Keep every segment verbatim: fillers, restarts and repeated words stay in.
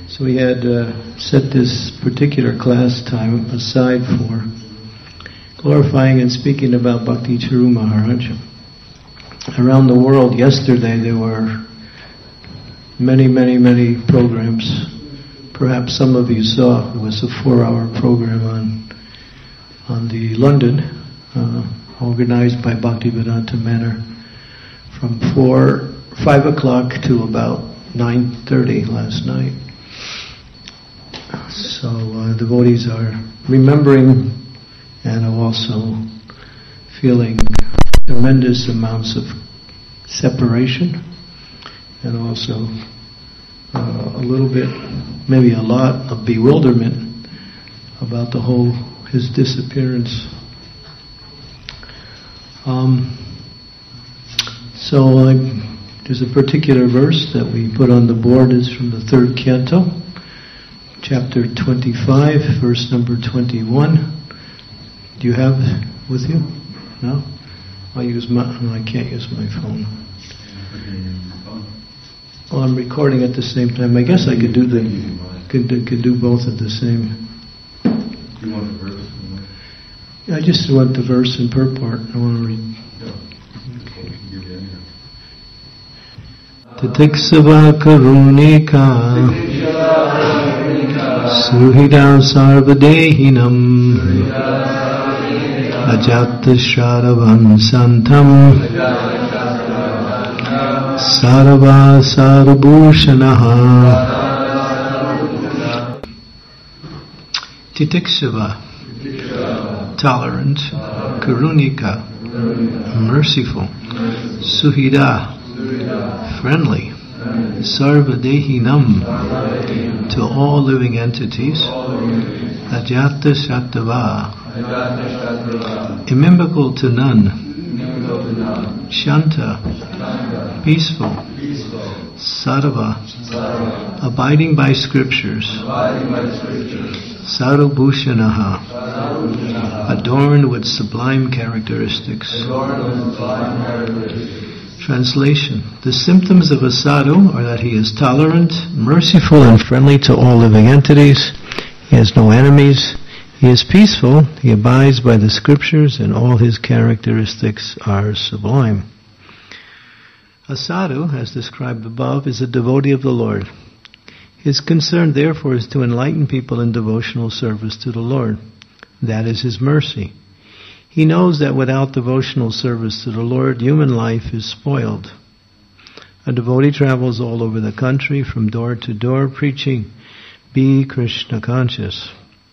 So we had uh, set this particular class time aside for glorifying and speaking about Bhakti Charu Maharaj. Around the world yesterday there were many, many, many programs. Perhaps some of you saw it was a four-hour program on on the London, uh, organized by Bhaktivedanta Manor, from four, five o'clock to about nine thirty last night. So uh, devotees are remembering and also feeling tremendous amounts of separation, and also uh, a little bit, maybe a lot of bewilderment about the whole, his disappearance. Um, so uh, there's a particular verse that we put on the board. Is from the third canto, chapter twenty-five, verse number twenty-one. Do you have with you? No? I'll use my, no, I can't use my phone. Well, I'm recording at the same time. I guess I could do the, could do, could do both at the same. You want the verse? Yeah, I just want the verse and purport. I want to read. Tatiksava karunika suhidam sarvadehinam ajata sharavan santam sarva sarabhushanaha. Titiksava, tolerant, karunika, merciful, suhida, friendly, sarvadehinam, to all living entities, ajata shatava, inimical to none, shanta, peaceful, sarva, abiding by scriptures, sarabhushanaha, adorned with sublime characteristics. Translation: the symptoms of a sadhu are that he is tolerant, merciful and friendly to all living entities. He has no enemies. He is peaceful. He abides by the scriptures, and all his characteristics are sublime. A sadhu, as described above, is a devotee of the Lord. His concern, therefore, is to enlighten people in devotional service to the Lord. That is his mercy. He knows that without devotional service to the Lord, human life is spoiled. A devotee travels all over the country, from door to door, preaching, "Be Krishna conscious."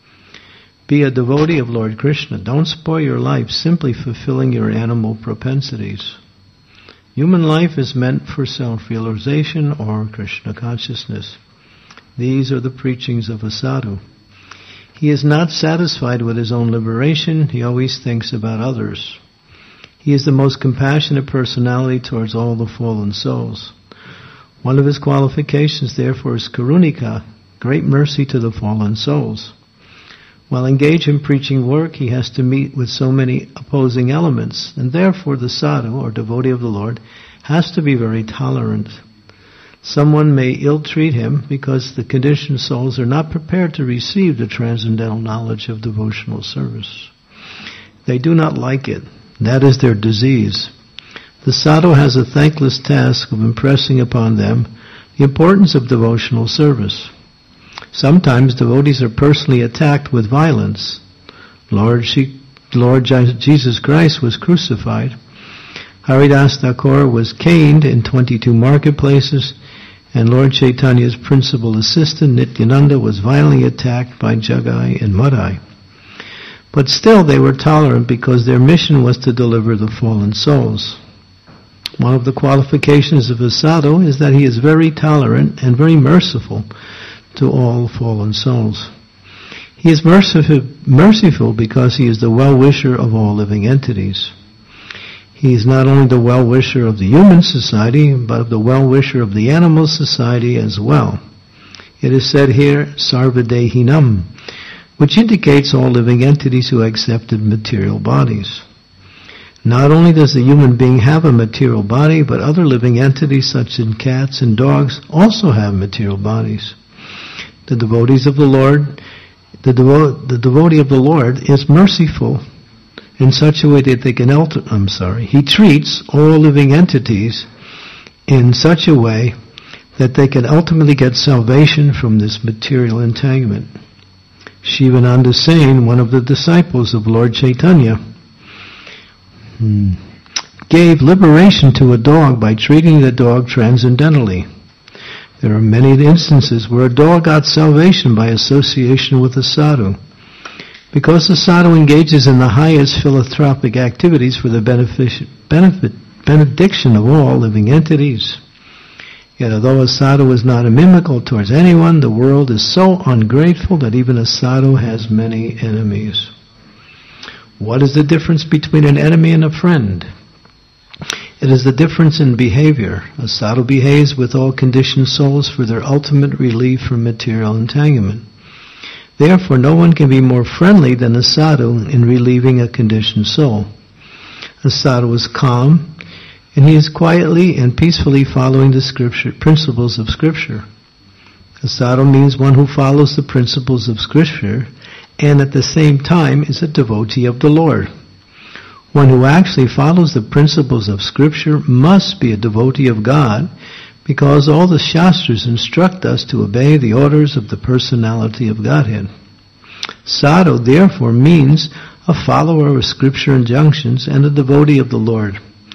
Be a devotee of Lord Krishna. Don't spoil your life simply fulfilling your animal propensities. Human life is meant for self-realization or Krishna consciousness. These are the preachings of a sadhu. He is not satisfied with his own liberation. He always thinks about others. He is the most compassionate personality towards all the fallen souls. One of his qualifications, therefore, is karunika, great mercy to the fallen souls. While engaged in preaching work, he has to meet with so many opposing elements, and therefore the sadhu, or devotee of the Lord, has to be very tolerant. Someone may ill-treat him because the conditioned souls are not prepared to receive the transcendental knowledge of devotional service. They do not like it. That is their disease. The sadhu has a thankless task of impressing upon them the importance of devotional service. Sometimes devotees are personally attacked with violence. Lord, Lord Jesus Christ was crucified. Haridas Thakur was caned in twenty-two marketplaces, and Lord Chaitanya's principal assistant, Nityananda, was violently attacked by Jagai and Madai. But still they were tolerant because their mission was to deliver the fallen souls. One of the qualifications of a sadhu is that he is very tolerant and very merciful to all fallen souls. He is merciful, merciful because he is the well-wisher of all living entities. He is not only the well-wisher of the human society, but of the well-wisher of the animal society as well. It is said here, sarvadehinam, which indicates all living entities who accepted material bodies. Not only does the human being have a material body, but other living entities such as cats and dogs also have material bodies. the devotees of the Lord, the, devo- the devotee of the Lord is merciful in such a way that they can, ulti- I'm sorry, he treats all living entities in such a way that they can ultimately get salvation from this material entanglement. Shivananda Sain, one of the disciples of Lord Chaitanya, hmm, gave liberation to a dog by treating the dog transcendentally. There are many instances where a dog got salvation by association with a sadhu. Because the sadhu engages in the highest philanthropic activities for the benefit, benefit, benediction of all living entities. Yet although a sadhu is not inimical towards anyone, the world is so ungrateful that even a sadhu has many enemies. What is the difference between an enemy and a friend? It is the difference in behavior. A sadhu behaves with all conditioned souls for their ultimate relief from material entanglement. Therefore, no one can be more friendly than a sadhu in relieving a conditioned soul. A sadhu is calm, and he is quietly and peacefully following the scripture principles of Scripture. A sadhu means one who follows the principles of Scripture and at the same time is a devotee of the Lord. One who actually follows the principles of Scripture must be a devotee of God, because all the Shastras instruct us to obey the orders of the personality of Godhead. Sadhu, therefore, means a follower of Scripture injunctions and a devotee of the Lord.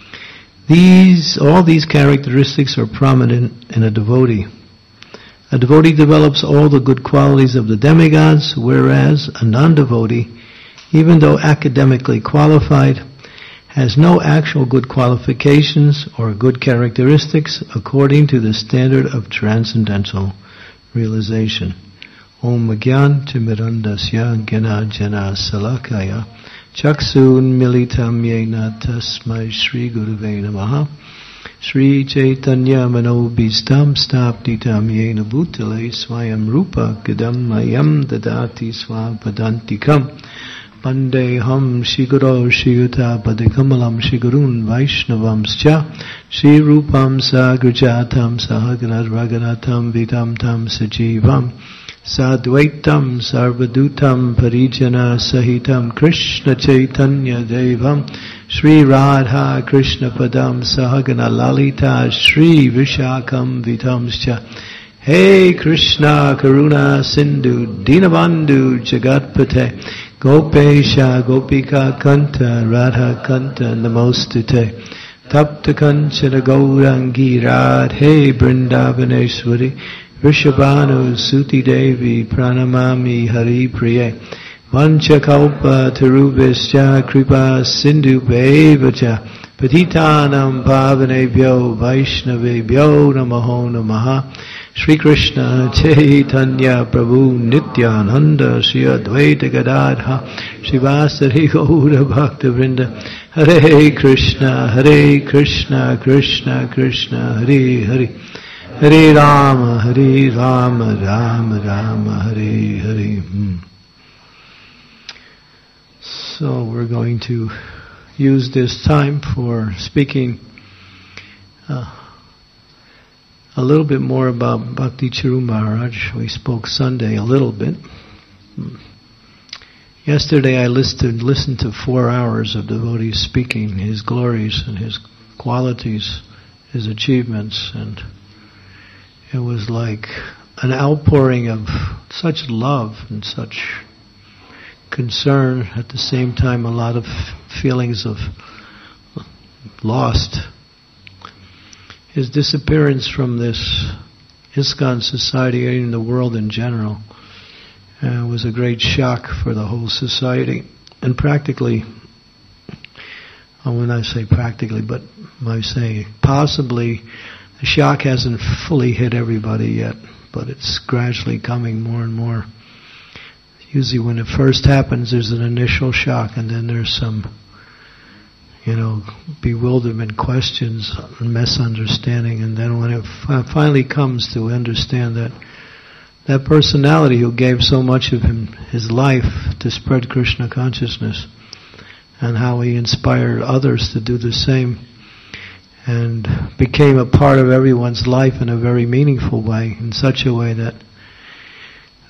These, all these characteristics are prominent in a devotee. A devotee develops all the good qualities of the demigods, whereas a non-devotee, even though academically qualified, has no actual good qualifications or good characteristics according to the standard of transcendental realization. Om Gyan Timirandasya Gena Jana Salakaya Chaksun Militam Yena Tasmai Shri Gurave Namaha Shri Chaitanya Manobhistam Staptitam Yena Bhutale Swayam Rupa Kadam Mayam Dadati Swapadantikam Vandeham Shiguro Shiyuta Padikamalam Shigurun Vaishnavamscha Shri Rupam Sagrajatam Sahaganat Raganatam Vitam Tam Sajivam Sadvaitam Sarvadutam Parijana Sahitam Krishna Chaitanya Devam Shri Radha Krishna Padam Sahagana Lalita Shri Vishakam Vitamscha Hey Krishna Karuna Sindhu Dinabandhu Jagatpate Gopesha Gopika Kanta Radha Kanta Namostute Tapta Kanchana Gaurangi Radhe Vrindavaneshwari Rishabhanu Suti Devi Pranamami Hari Priye Vanchakalpa Tarubhischa Kripa Sindhu Bevacha Patitanam Pavanebhyo Vaishnavebhyo Namaho Namaha Shri Krishna Chaitanya Prabhu Nityananda Shri Advaita Gadadha Shivasari Gaura Bhakta Vrinda Hare Krishna Hare Krishna Krishna Krishna Hare Hare Hare Rama Hare Rama Rama Rama Hare Hare. Hmm. So we're going to use this time for speaking uh, a little bit more about Bhakti Charu Maharaj. We spoke Sunday a little bit. Yesterday I listened, listened to four hours of devotees speaking his glories and his qualities, his achievements, and it was like an outpouring of such love and such concern, at the same time a lot of feelings of lost. His disappearance from this ISKCON society and in the world in general uh, was a great shock for the whole society. And practically, when I say practically, but I say possibly, the shock hasn't fully hit everybody yet, but it's gradually coming more and more. Usually when it first happens, there's an initial shock, and then there's some, you know, bewilderment, questions, misunderstanding, and then when it f- finally comes to understand that that personality who gave so much of him, his life to spread Krishna consciousness, and how he inspired others to do the same, and became a part of everyone's life in a very meaningful way, in such a way that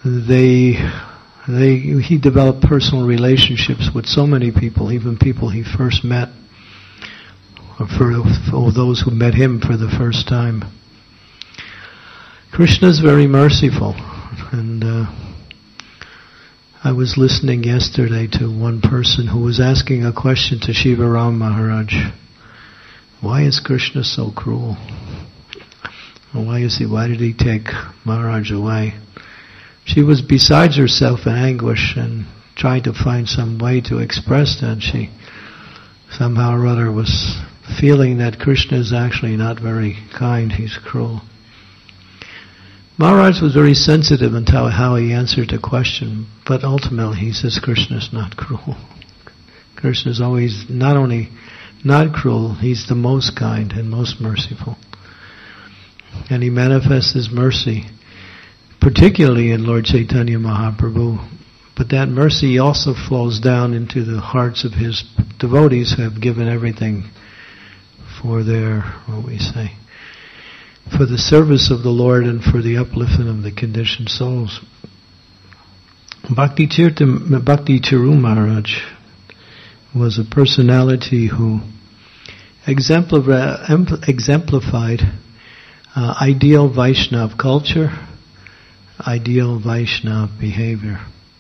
they, they, he developed personal relationships with so many people, even people he first met, or for, for those who met him for the first time. Krishna is very merciful, and uh, I was listening yesterday to one person who was asking a question to Shiva Ram Maharaj. Why is Krishna so cruel? Why is he? Why did he take Maharaj away? She was besides herself in anguish and trying to find some way to express that. She somehow or other was feeling that Krishna is actually not very kind, he's cruel. Maharaj was very sensitive until how he answered the question, but ultimately he says Krishna is not cruel. Krishna is always not only not cruel, he's the most kind and most merciful. And he manifests his mercy, particularly in Lord Chaitanya Mahaprabhu. But that mercy also flows down into the hearts of his devotees who have given everything for their, what we say, for the service of the Lord and for the upliftment of the conditioned souls. Bhakti Tirtha, Bhakti Tiru Maharaj was a personality who exemplified, exemplified uh, ideal Vaishnava culture, ideal Vaishnava behavior.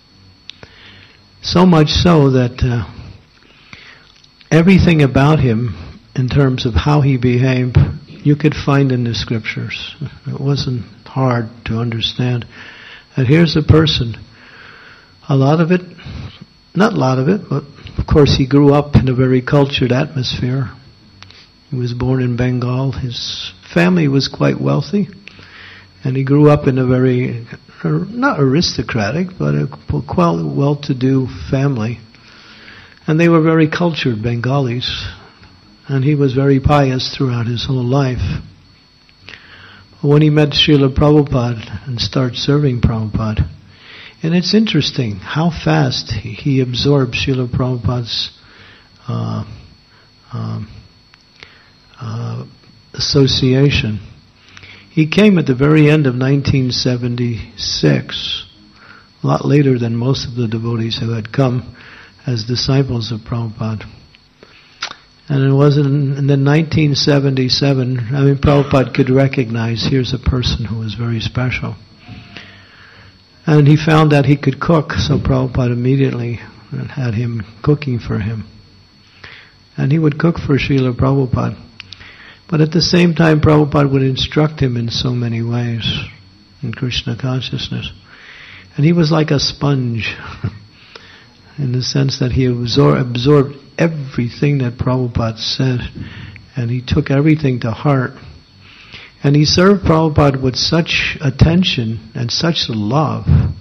So much so that uh, everything about him, in terms of how he behaved, you could find in the scriptures. It wasn't hard to understand. And here's a person, a lot of it, not a lot of it, but of course he grew up in a very cultured atmosphere. He was born in Bengal. His family was quite wealthy. And he grew up in a very, not aristocratic, but a quite well-to-do family. And they were very cultured Bengalis. And he was very pious throughout his whole life. When he met Srila Prabhupada and started serving Prabhupada, and it's interesting how fast he, he absorbed Srila Prabhupada's uh, um, uh, association. He came at the very end of nineteen seventy-six, a lot later than most of the devotees who had come as disciples of Prabhupada. And it wasn't in the nineteen seventy-seven, I mean, Prabhupada could recognize here's a person who was very special. And he found that he could cook, so Prabhupada immediately had him cooking for him. And he would cook for Srila Prabhupada. But at the same time, Prabhupada would instruct him in so many ways in Krishna consciousness. And he was like a sponge in the sense that he absor- absorbed everything that Prabhupada said, and he took everything to heart. And he served Prabhupada with such attention and such love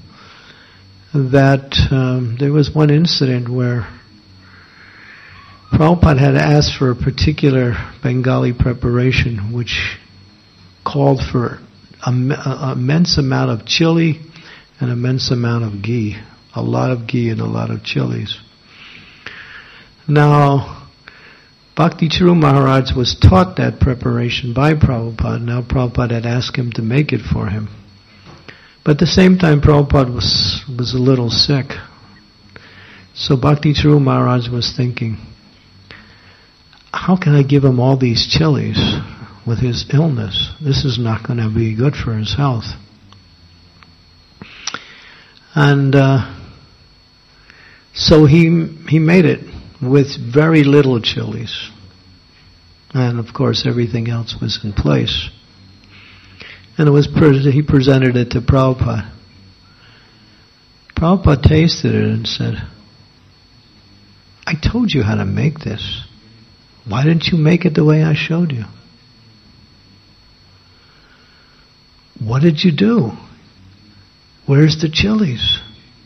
that um, there was one incident where Prabhupada had asked for a particular Bengali preparation which called for an immense amount of chili and an immense amount of ghee. A lot of ghee and a lot of chilies. Now, Bhakti Tiru Maharaj was taught that preparation by Prabhupada. Now Prabhupada had asked him to make it for him. But at the same time, Prabhupada was, was a little sick. So Bhakti Tiru Maharaj was thinking, how can I give him all these chilies with his illness? This is not going to be good for his health. And uh, so he he made it with very little chilies. And of course everything else was in place. And it was pre- he presented it to Prabhupada. Prabhupada tasted it and said, I told you how to make this. Why didn't you make it the way I showed you? What did you do? Where's the chilies?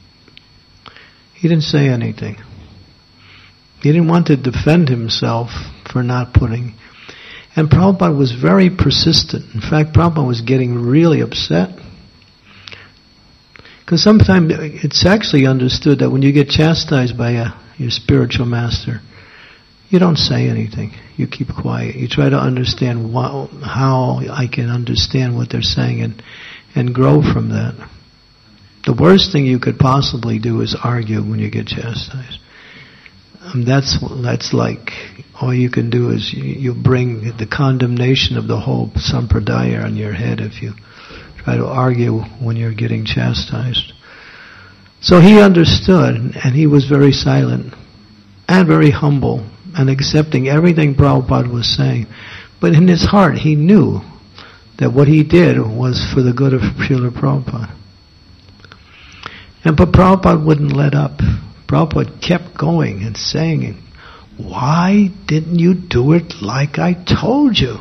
He didn't say anything. He didn't want to defend himself for not putting. And Prabhupada was very persistent. In fact, Prabhupada was getting really upset. Because sometimes it's actually understood that when you get chastised by a, your spiritual master, you don't say anything. You keep quiet. You try to understand what, how I can understand what they're saying and, and grow from that. The worst thing you could possibly do is argue when you get chastised. Um, that's that's like, all you can do is you, you bring the condemnation of the whole sampradaya on your head if you try to argue when you're getting chastised. So he understood, and he was very silent and very humble and accepting everything Prabhupada was saying. But in his heart he knew that what he did was for the good of Srila Prabhupada. And but Prabhupada wouldn't let up. Prabhupada kept going and saying, "Why didn't you do it like I told you?"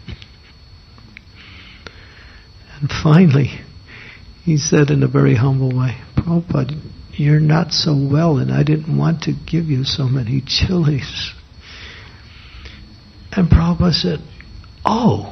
And finally, he said in a very humble way, "Prabhupada, you're not so well, and I didn't want to give you so many chilies." And Prabhupada said, "Oh."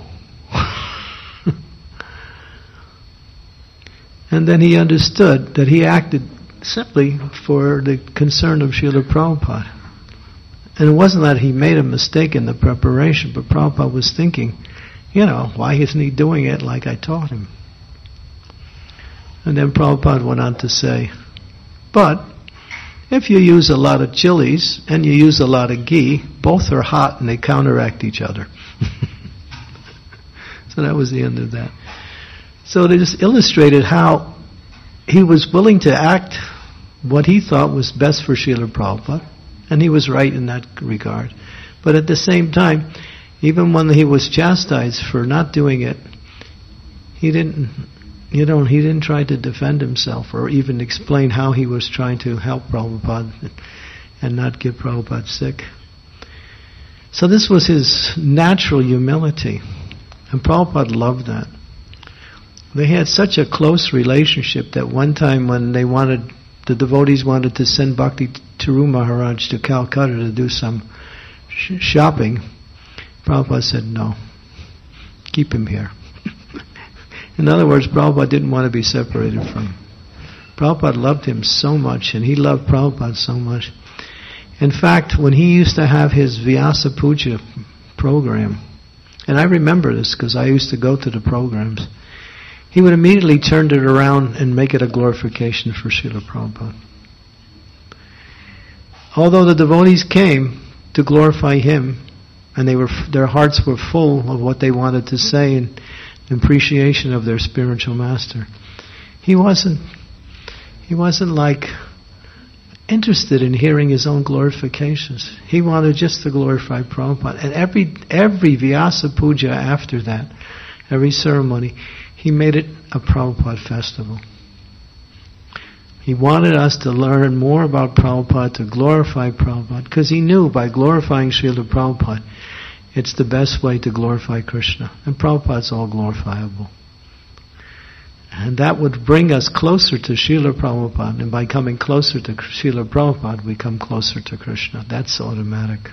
And then he understood that he acted simply for the concern of Srila Prabhupada. And it wasn't that he made a mistake in the preparation, but Prabhupada was thinking, you know, why isn't he doing it like I taught him? And then Prabhupada went on to say, but if you use a lot of chilies and you use a lot of ghee, both are hot and they counteract each other. So that was the end of that. So they just illustrated how he was willing to act what he thought was best for Srila Prabhupada, and he was right in that regard. But at the same time, even when he was chastised for not doing it, he didn't, you know, he didn't try to defend himself or even explain how he was trying to help Prabhupada and not get Prabhupada sick. So this was his natural humility, and Prabhupada loved that. They had such a close relationship that one time when they wanted, the devotees wanted to send Bhakti Tiru Maharaj to Calcutta to do some sh- shopping, Prabhupada said, no, keep him here. In other words, Prabhupada didn't want to be separated from him. Prabhupada loved him so much, and he loved Prabhupada so much. In fact, when he used to have his Vyasa Puja program, and I remember this because I used to go to the programs, he would immediately turn it around and make it a glorification for Srila Prabhupada. Although the devotees came to glorify him, and they were their hearts were full of what they wanted to say in appreciation of their spiritual master, he wasn't he wasn't like interested in hearing his own glorifications. He wanted just to glorify Prabhupada. And every every Vyasa Puja after that, every ceremony, he made it a Prabhupada festival. He wanted us to learn more about Prabhupada, to glorify Prabhupada, because he knew by glorifying Srila Prabhupada, it's the best way to glorify Krishna. And Prabhupada's all glorifiable. And that would bring us closer to Srila Prabhupada, and by coming closer to Srila Prabhupada, we come closer to Krishna. That's automatic.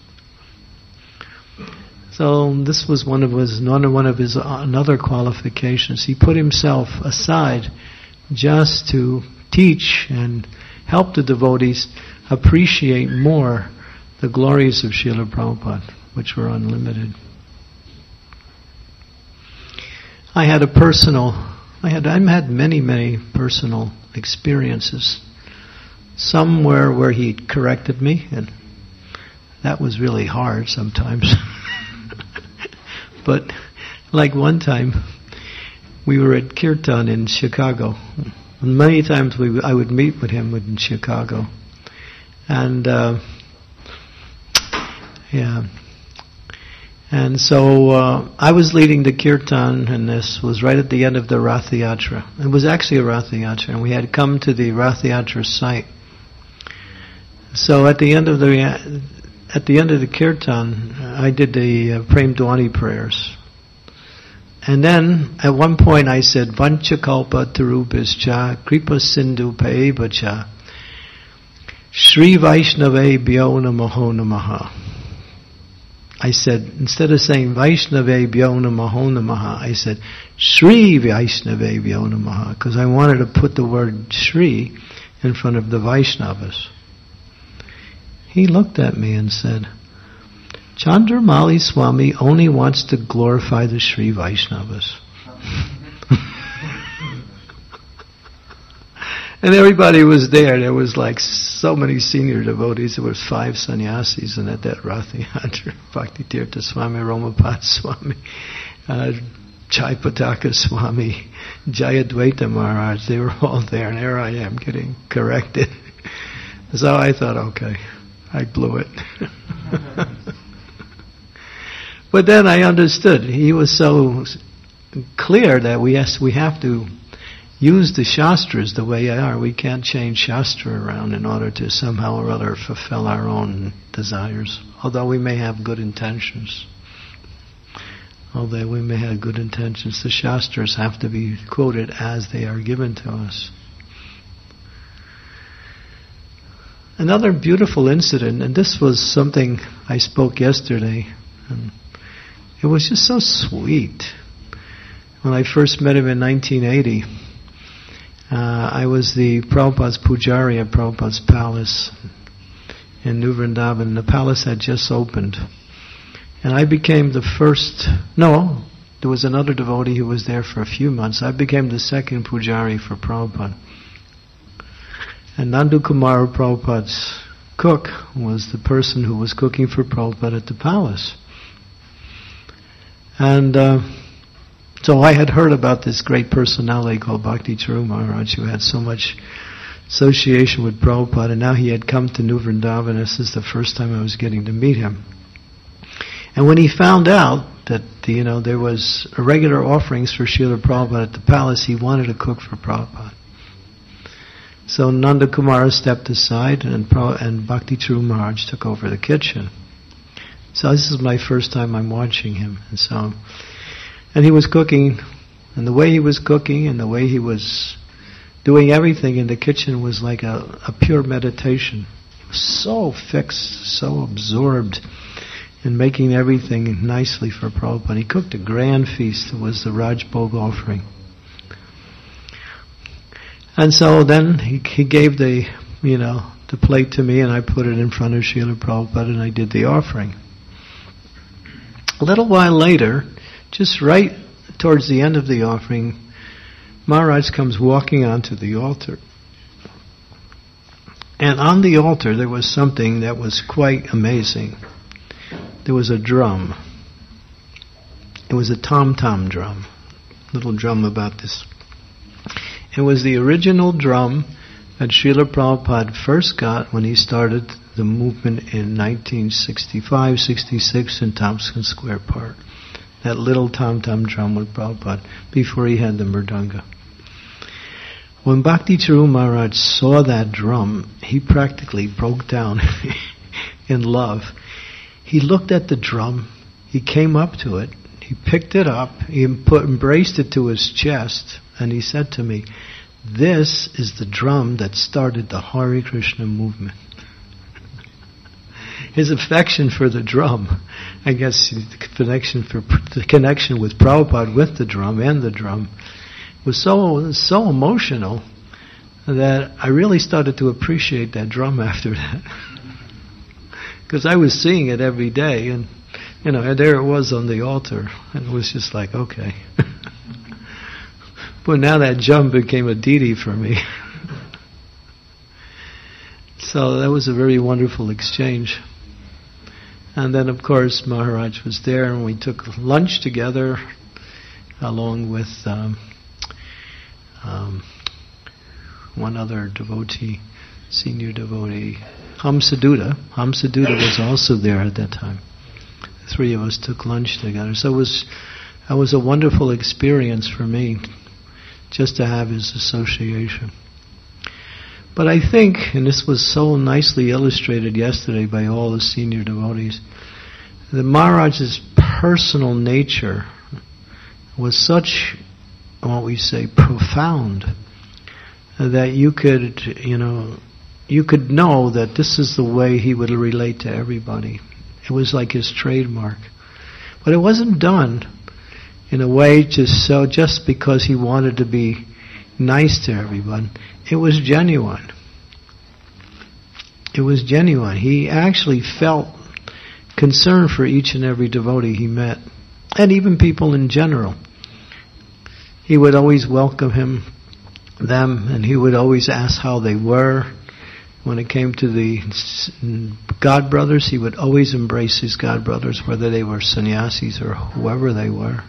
So this was one of his, one of his another qualifications. He put himself aside just to teach and help the devotees appreciate more the glories of Srila Prabhupada, which were unlimited. I had a personal, I had I had many, many personal experiences. Some were where he corrected me, and that was really hard sometimes. But like one time, we were at Kirtan in Chicago. And many times we I would meet with him in Chicago. And, uh, yeah. And so uh, I was leading the Kirtan, and this was right at the end of the Ratha Yatra. It was actually a Ratha Yatra, and we had come to the Ratha Yatra site. So at the end of the At the end of the Kirtan, I did the uh, Prem Dhwani prayers. And then, at one point I said, Vanchakalpa Tarubhischa, Kripa Sindhu Paebacha, Shri Vaishnave Bhyo Namaho Namaha. I said, instead of saying Vaishnave Bhyo Namaho Namaha, I said, Shri Vaishnave Bhyo Namaha, because I wanted to put the word Shri in front of the Vaishnavas. He looked at me and said, Chandramali Swami only wants to glorify the Sri Vaishnavas. And everybody was there. There was like so many senior devotees. There was five sannyasis in at that Rath Yatra. Bhakti Tirtha Swami, Romapad Swami, uh, Chaipataka Swami, Jayadvaita Maharaj. They were all there, and there I am getting corrected. So I thought, okay, I blew it. But then I understood. He was so clear that we has, we have to use the Shastras the way they are. We can't change Shastra around in order to somehow or other fulfill our own desires. Although we may have good intentions. Although we may have good intentions, the Shastras have to be quoted as they are given to us. Another beautiful incident, and this was something I spoke yesterday, and it was just so sweet. When I first met him in nineteen eighty, uh, I was the Prabhupada's Pujari at Prabhupada's palace in New Vrindavan. The palace had just opened. And I became the first, no, there was another devotee who was there for a few months. I became the second Pujari for Prabhupada. And Nandu Kumar, Prabhupada's cook, was the person who was cooking for Prabhupada at the palace. And uh, so I had heard about this great personality called Bhakti Charu Maharaj, who had so much association with Prabhupada, and now he had come to New Vrindavan. This is the first time I was getting to meet him. And when he found out that, you know, there was regular offerings for Srila Prabhupada at the palace, he wanted to cook for Prabhupada. So Nanda Kumara stepped aside, and and Bhakti Charu Maharaj took over the kitchen. So this is my first time I'm watching him. And so, and he was cooking, and the way he was cooking and the way he was doing everything in the kitchen was like a, a pure meditation. He was so fixed, so absorbed in making everything nicely for Prabhupada. He cooked a grand feast. It was the Raj Bhog offering. And so then he, he gave the, you know, the plate to me, and I put it in front of Srila Prabhupada, and I did the offering. A little while later, just right towards the end of the offering, Maharaj comes walking onto the altar. And on the altar there was something that was quite amazing. There was a drum. It was a tom-tom drum. Little drum about this. It was the original drum that Srila Prabhupada first got when he started the movement in nineteen sixty-five sixty-six in Thompson Square Park. That little tom-tom drum with Prabhupada before he had the mridanga. When Bhakti Charu Maharaj saw that drum, he practically broke down in love. He looked at the drum, he came up to it, he picked it up, he put, embraced it to his chest, and he said to me, "This is the drum that started the Hare Krishna movement." His affection for the drum, I guess the connection for the connection with Prabhupada with the drum and the drum, was so so emotional that I really started to appreciate that drum after that. Because I was seeing it every day, and you know, and there it was on the altar, and it was just like, okay. But now that drum became a deity for me. So that was a very wonderful exchange. And then, of course, Maharaj was there, and we took lunch together, along with um, um, one other devotee, senior devotee, Hamsaduta. Hamsaduta was also there at that time. The three of us took lunch together. So it was, that was a wonderful experience for me, just to have his association. But I think, and this was so nicely illustrated yesterday by all the senior devotees, that Maharaj's personal nature was such, what we say, profound, that you could, you know, you could know that this is the way he would relate to everybody. It was like his trademark. But it wasn't done in a way just so just because he wanted to be nice to everyone. It was genuine. It was genuine. He actually felt concern for each and every devotee he met, and even people in general. He would always welcome him them, and he would always ask how they were. When it came to the God brothers, he would always embrace his God brothers, whether they were sannyasis or whoever they were.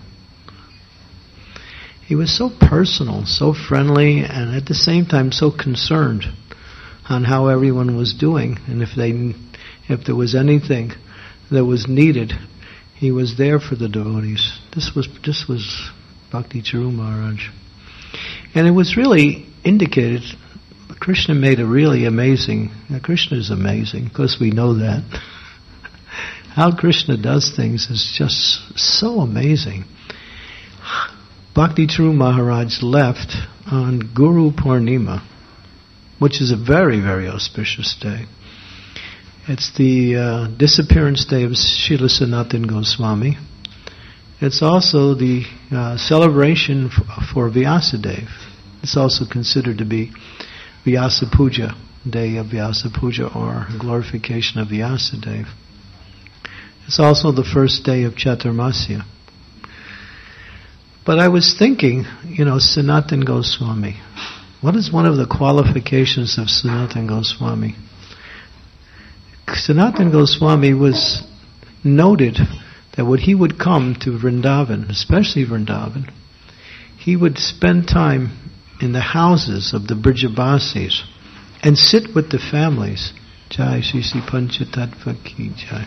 He was so personal, so friendly, and at the same time so concerned on how everyone was doing, and if they, if there was anything that was needed, he was there for the devotees. This was this was Bhakti Charu Maharaj, and it was really indicated. Krishna made a really amazing. Now Krishna is amazing, because we know that. How Krishna does things is just so amazing. Bhakti Charu Maharaj left on Guru Purnima, which is a very, very auspicious day. It's the uh, disappearance day of Srila Sanatana Goswami. It's also the uh, celebration f- for Vyasadeva. It's also considered to be Vyasa Puja, day of Vyasa Puja, or glorification of Vyasadeva. It's also the first day of Chaturmasya. But I was thinking, you know, Sanatana Goswami. What is one of the qualifications of Sanatana Goswami? Sanatana Goswami was noted that when he would come to Vrindavan, especially Vrindavan, he would spend time in the houses of the Brijabasis and sit with the families. Jai Shri Shri Panchatattva Ki Jai.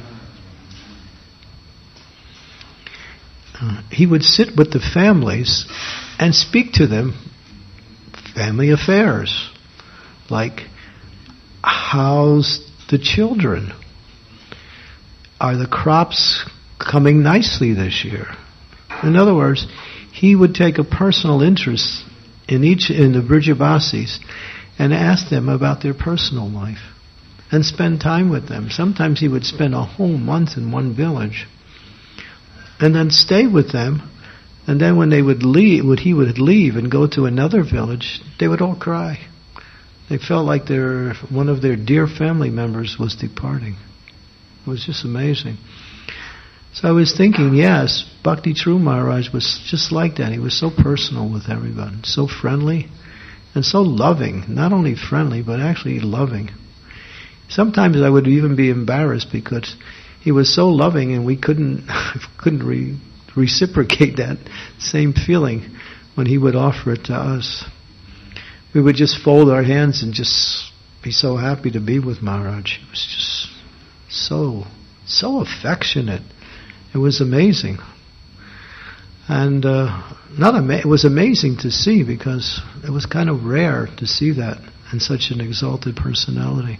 Uh, he would sit with the families and speak to them family affairs, like how's the children? Are the crops coming nicely this year? In other words, he would take a personal interest in each in the Brijabasis and ask them about their personal life and spend time with them. Sometimes he would spend a whole month in one village and then stay with them, and then when they would leave, when he would leave and go to another village, they would all cry. They felt like their one of their dear family members was departing. It was just amazing. So I was thinking, yes, Bhakti Charu Maharaj was just like that. He was so personal with everyone, so friendly, and so loving. Not only friendly, but actually loving. Sometimes I would even be embarrassed because he was so loving, and we couldn't couldn't re- reciprocate that same feeling when he would offer it to us. We would just fold our hands and just be so happy to be with Maharaj. It was just so, so affectionate. It was amazing. And uh, not ama- it was amazing to see, because it was kind of rare to see that in such an exalted personality.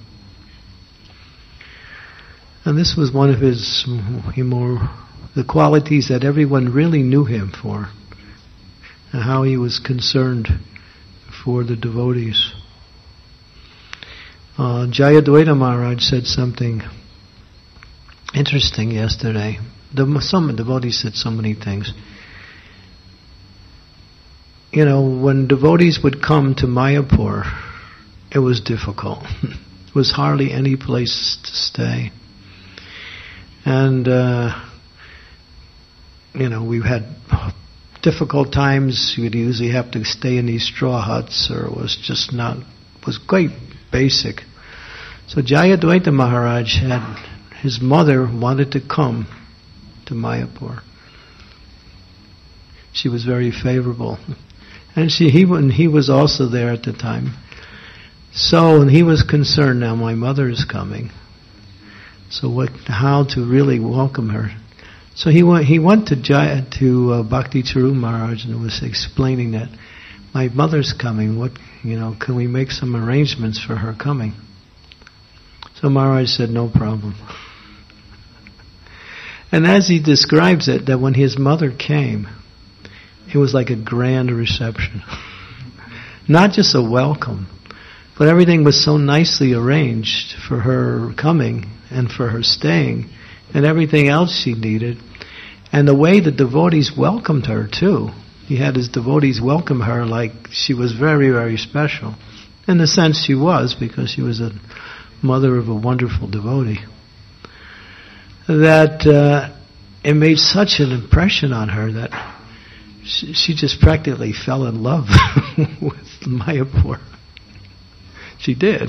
And this was one of his more the qualities that everyone really knew him for, and how he was concerned for the devotees. Uh, Jayadvaita Maharaj said something interesting yesterday. The, some devotees said so many things. You know, when devotees would come to Mayapur, it was difficult. There was hardly any place to stay. And, uh, you know, we had difficult times. You'd usually have to stay in these straw huts, or it was just not, it was quite basic. So Jayadvaita Maharaj had, his mother wanted to come to Mayapur. She was very favorable. And she, he, and he was also there at the time. So, and he was concerned, now my mother is coming. So what, how to really welcome her. So he went, he went to Jaya, to uh, Bhakti Charu Maharaj and was explaining that my mother's coming. What, you know, can we make some arrangements for her coming? So Maharaj said, no problem. And as he describes it, that when his mother came, it was like a grand reception. Not just a welcome, but everything was so nicely arranged for her coming and for her staying and everything else she needed. And the way the devotees welcomed her too. He had his devotees welcome her like she was very, very special. In the sense she was, because she was a mother of a wonderful devotee. That uh, it made such an impression on her that she, she just practically fell in love with Mayapur. She did.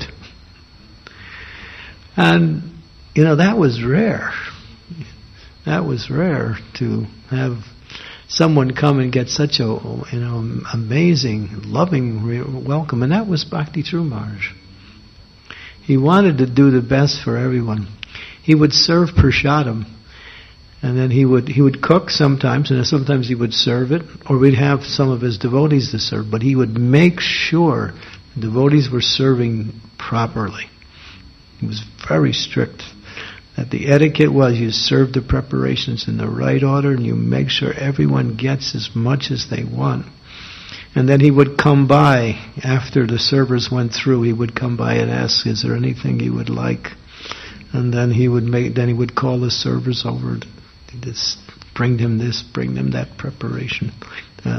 And, you know, that was rare. That was rare to have someone come and get such a, you know, amazing, loving re- welcome. And that was Bhakti Thuru Maharaj. He wanted to do the best for everyone. He would serve prasadam, and then he would he would cook sometimes, and sometimes he would serve it, or we'd have some of his devotees to serve, but he would make sure the devotees were serving properly. He was very strict. That the etiquette was you serve the preparations in the right order and you make sure everyone gets as much as they want. And then he would come by after the servers went through. He would come by and ask, "Is there anything you would like?" And then he would make. Then he would call the servers over to just bring them this, bring them that preparation. Uh,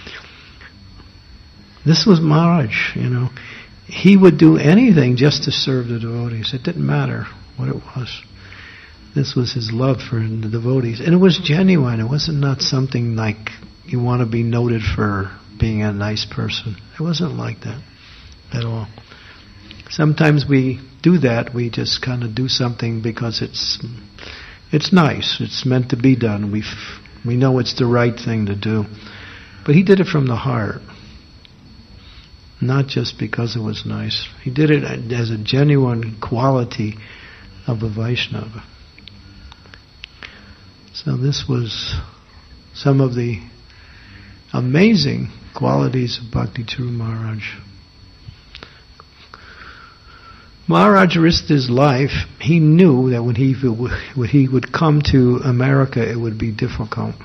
this was Maharaj, you know. He would do anything just to serve the devotees. It didn't matter what it was. This was his love for the devotees. And it was genuine. It wasn't not something like you want to be noted for being a nice person. It wasn't like that at all. Sometimes we do that. We just kind of do something because it's it's nice. It's meant to be done. We we know it's the right thing to do. But he did it from the heart. Not just because it was nice. He did it as a genuine quality of a Vaishnava. So this was some of the amazing qualities of Bhakti Thuru Maharaj. Maharaj risked his life. He knew that when he when he would come to America, it would be difficult.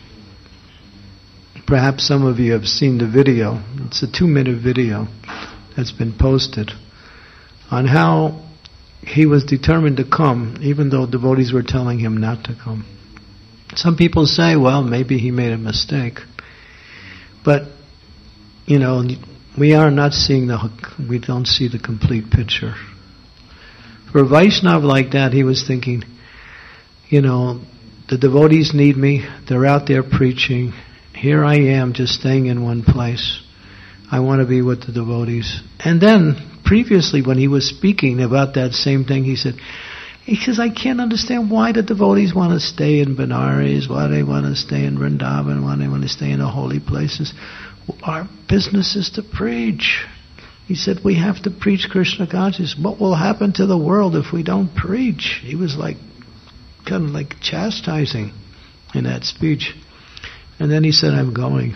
Perhaps some of you have seen the video. It's a two-minute video that's been posted on how he was determined to come, even though devotees were telling him not to come. Some people say, well, maybe he made a mistake. But, you know, we are not seeing the, we don't see the complete picture. For a Vaishnava like that, he was thinking, you know, the devotees need me, they're out there preaching, here I am just staying in one place. I want to be with the devotees. And then, previously when he was speaking about that same thing, he said, he says, I can't understand why the devotees want to stay in Benares, why they want to stay in Vrindavan, why they want to stay in the holy places. Our business is to preach. He said, we have to preach Krishna consciousness. What will happen to the world if we don't preach? He was like, kind of like chastising in that speech. And then he said, I'm going.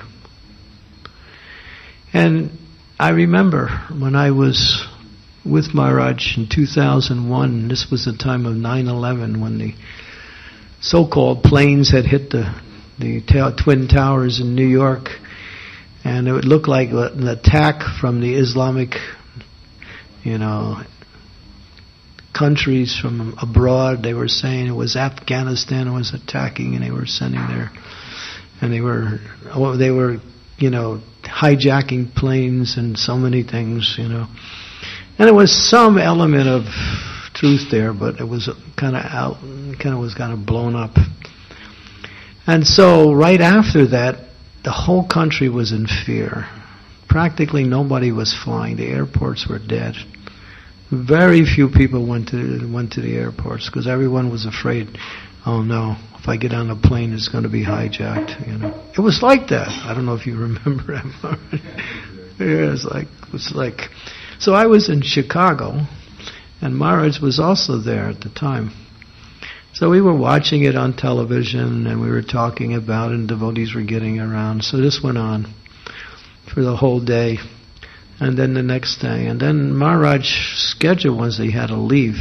And I remember when I was with Maharaj in two thousand one, this was the time of nine eleven, when the so-called planes had hit the, the ta- Twin Towers in New York, and it would look like an attack from the Islamic, you know, countries from abroad. They were saying it was Afghanistan was attacking, and they were sending their, and they were, they were, you know, hijacking planes and so many things, you know. And there was some element of truth there, but it was kind of out, kind of was kind of blown up. And so right after that, the whole country was in fear. Practically nobody was flying. The airports were dead. Very few people went to went to the airports because everyone was afraid. Oh no, if I get on a plane, it's going to be hijacked. You know, it was like that. I don't know if you remember that. Yeah, it was like it was like. So I was in Chicago, and Maharaj was also there at the time. So we were watching it on television, and we were talking about it, and devotees were getting around. So this went on for the whole day, and then the next day. And then Maharaj's schedule was he had to leave.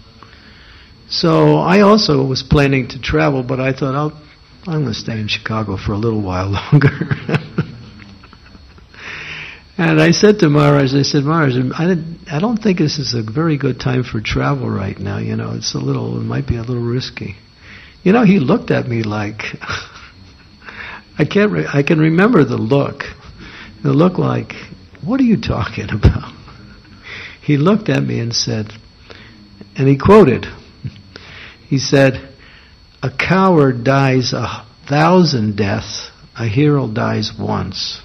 So I also was planning to travel, but I thought, I'll, I'm going to stay in Chicago for a little while longer. And I said to Maharaj, I said, Maharaj, I, didn't, I don't think this is a very good time for travel right now. You know, it's a little, it might be a little risky. You know, he looked at me like, I can't, re- I can remember the look. The look like, what are you talking about? He looked at me and said, and he quoted, he said, a coward dies a thousand deaths, a hero dies once.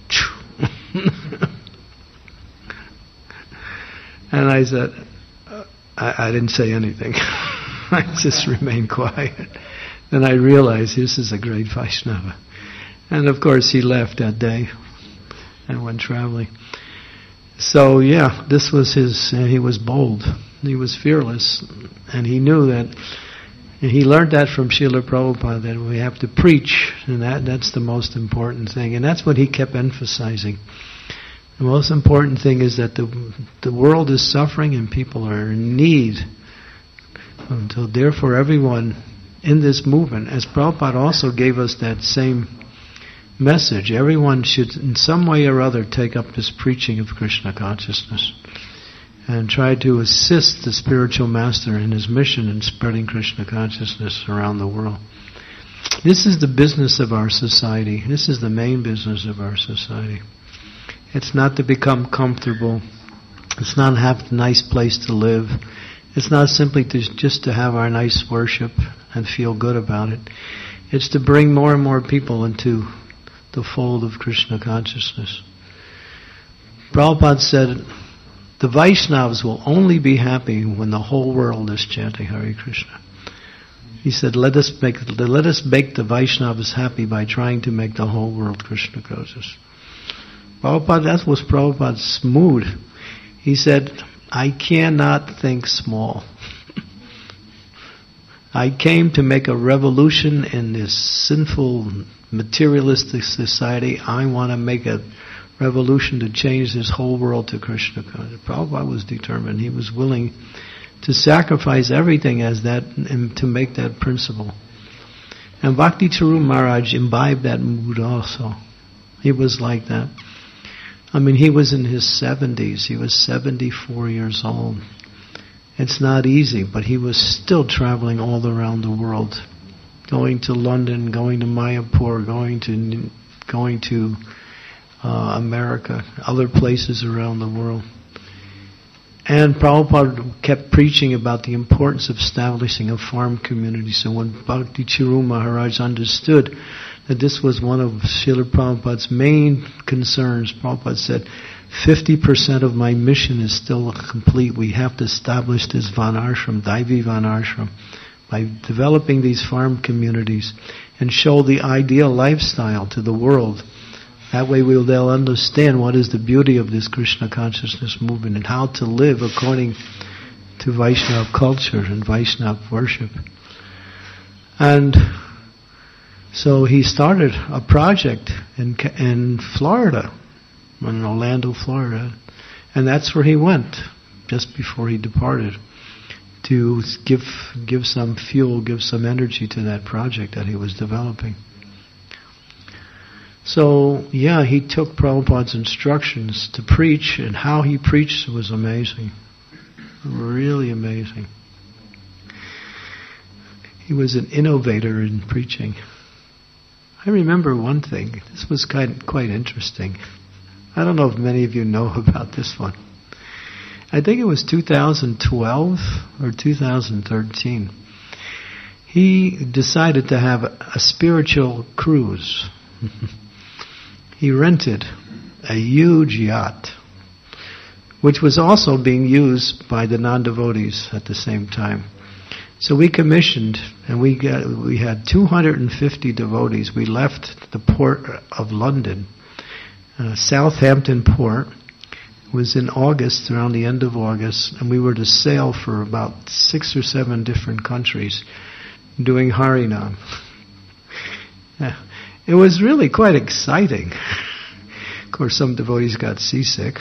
And I said, uh, I, I didn't say anything. I just remained quiet. Then I realized this is a great Vaishnava. And of course he left that day and went traveling. So yeah, this was his, uh, he was bold. He was fearless. And he knew that, and he learned that from Srila Prabhupada, that we have to preach, and that that's the most important thing. And that's what he kept emphasizing. The most important thing is that the the world is suffering and people are in need. So therefore everyone in this movement, as Prabhupada also gave us that same message, everyone should in some way or other take up this preaching of Krishna consciousness and try to assist the spiritual master in his mission in spreading Krishna consciousness around the world. This is the business of our society. This is the main business of our society. It's not to become comfortable. It's not to have a nice place to live. It's not simply to just to have our nice worship and feel good about it. It's to bring more and more people into the fold of Krishna consciousness. Prabhupada said, the Vaishnavas will only be happy when the whole world is chanting Hare Krishna. He said, let us make let us make the Vaishnavas happy by trying to make the whole world Krishna conscious. Prabhupada, that was Prabhupada's mood. He said, I cannot think small. I came to make a revolution in this sinful, materialistic society. I want to make a revolution to change this whole world to Krishna consciousness. Prabhupada was determined. He was willing to sacrifice everything as that, and to make that principle. And Bhakti Charu Maharaj imbibed that mood also. He was like that. I mean, he was in his seventies. He was seventy-four years old. It's not easy, but he was still traveling all around the world, going to London, going to Mayapur, going to going to uh, America, other places around the world. And Prabhupada kept preaching about the importance of establishing a farm community. So when Bhakti Charu Maharaj understood that this was one of Srila Prabhupada's main concerns, Prabhupada said, fifty percent of my mission is still complete. We have to establish this Varnashram, Daivi Varnashram, by developing these farm communities and show the ideal lifestyle to the world. That way we'll, they'll understand what is the beauty of this Krishna consciousness movement and how to live according to Vaishnava culture and Vaishnava worship. And so he started a project in in Florida, in Orlando, Florida, and that's where he went just before he departed to give give some fuel, give some energy to that project that he was developing. So, yeah, he took Prabhupada's instructions to preach, and how he preached was amazing. Really amazing. He was an innovator in preaching. I remember one thing. This was kind quite interesting. I don't know if many of you know about this one. I think it was two thousand twelve or two thousand thirteen. He decided to have a spiritual cruise. He rented a huge yacht, which was also being used by the non-devotees at the same time. So we commissioned, and we got, we had two hundred fifty devotees. We left the port of London, uh, Southampton port. It was in August, around the end of August, and we were to sail for about six or seven different countries, doing Harinam. Yeah. It was really quite exciting. Of course, some devotees got seasick.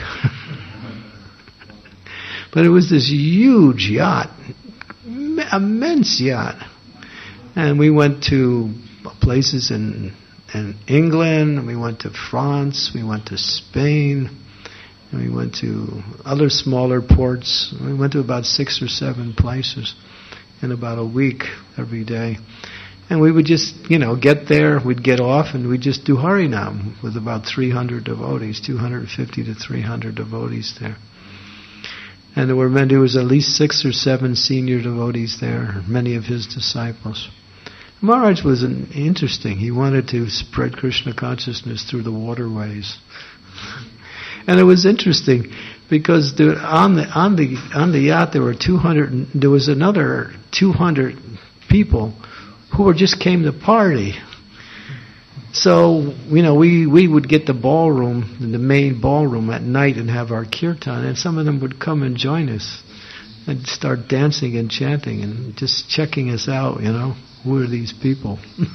But it was this huge yacht, immense yacht. And we went to places in, in England, we went to France, we went to Spain, and we went to other smaller ports. We went to about six or seven places in about a week every day. And we would just, you know, get there, we'd get off, and we'd just do Harinam with about three hundred devotees, two hundred fifty to three hundred devotees there. And there were many, there was at least six or seven senior devotees there, many of his disciples. Maharaj was an, interesting. He wanted to spread Krishna consciousness through the waterways. And it was interesting because there, on the on the on the yacht there were two hundred. There was another two hundred people who were just came to party. So you know, we we would get the ballroom, the main ballroom at night, and have our kirtan, and some of them would come and join us and start dancing and chanting and just checking us out. You know, who are these people?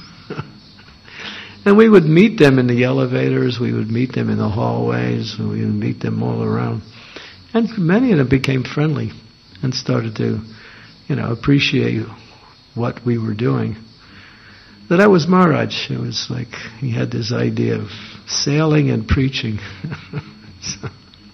And we would meet them in the elevators, we would meet them in the hallways, we would meet them all around. And many of them became friendly and started to, you know, appreciate what we were doing. But that was Maharaj. It was like he had this idea of sailing and preaching. So,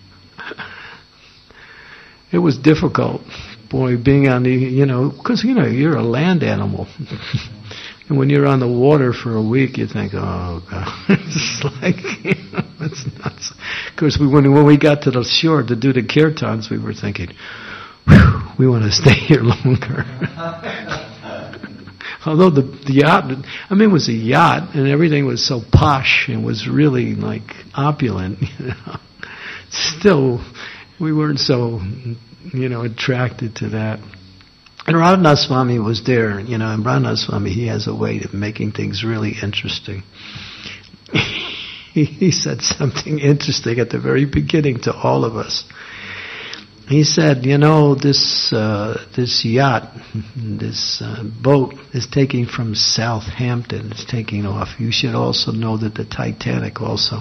it was difficult, boy, being on the, you know, because, you know, you're a land animal. And when you're on the water for a week, you think, oh, God, it's like, you know, it's nuts. Of course, we, when, when we got to the shore to do the kirtans, we were thinking, whew, we want to stay here longer. Although the, the yacht, I mean, it was a yacht, and everything was so posh and was really, like, opulent, you know. Still, we weren't so, you know, attracted to that. And Radhanath Swami was there, you know, and Radhanath Swami, he has a way of making things really interesting. he, he said something interesting at the very beginning to all of us. He said, you know, this uh, this yacht, this uh, boat is taking from Southampton. It's taking off. You should also know that the Titanic also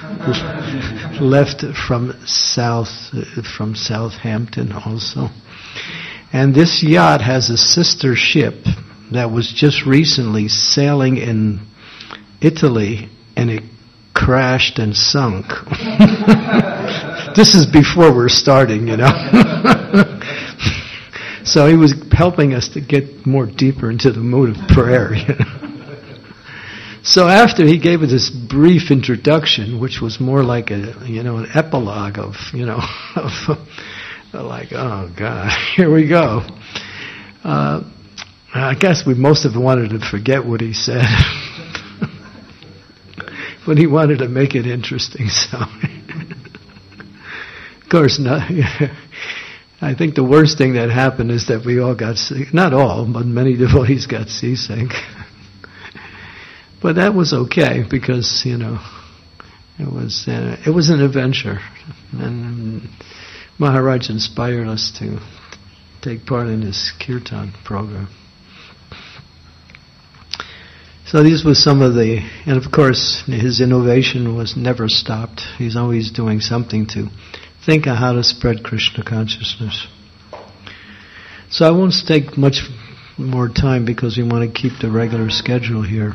left from South uh, from Southampton also. And this yacht has a sister ship that was just recently sailing in Italy, and it crashed and sunk. This is before we're starting, you know. So he was helping us to get more deeper into the mood of prayer, you know. So after he gave us this brief introduction, which was more like a, you know, an epilogue of, you know, of like, oh God, here we go. Uh, I guess we most of them wanted to forget what he said. But he wanted to make it interesting, so. Of course, not, I think the worst thing that happened is that we all got sick. Not all, but many devotees got seasick. But that was okay, because, you know, it was uh, it was an adventure. And Maharaj inspired us to take part in this kirtan program. So these were some of the, and of course his innovation was never stopped. He's always doing something to think of how to spread Krishna consciousness. So I won't take much more time because we want to keep the regular schedule here.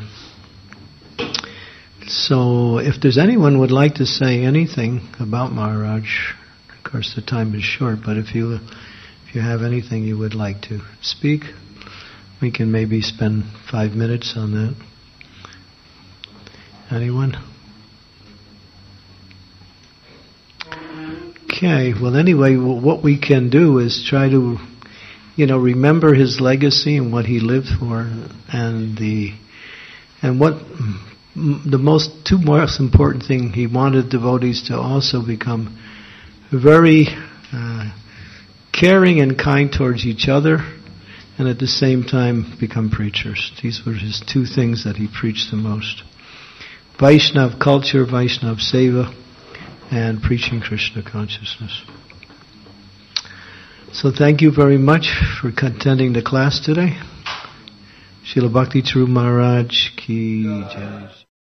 So if there's anyone who would like to say anything about Maharaj, of course the time is short, but if you if you have anything you would like to speak, we can maybe spend five minutes on that. Anyone? Okay, well anyway, what we can do is try to, you know, remember his legacy and what he lived for, and the and what the most two most important thing, he wanted devotees to also become very uh, caring and kind towards each other, and at the same time become preachers. These were his two things that he preached the most. Vaishnav culture, Vaishnav seva, and preaching Krishna consciousness. So thank you very much for attending the class today. Srila Bhakti Tarup Maharaj Ki Jai.